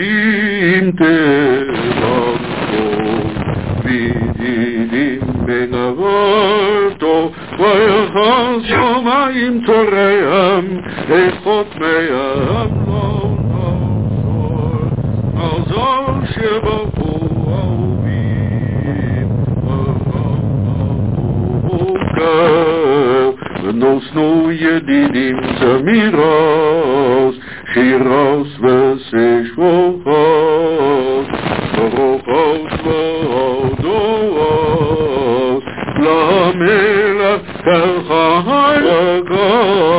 ידידים תברכו, וידידים בין עברתו, ויחס שמים צורם, איכות מים לא נעזור שבחו אהובים, ונוסנו ידידים זמירות, שירות ושבחות, ברוכות והודות, למלך החי הגדול.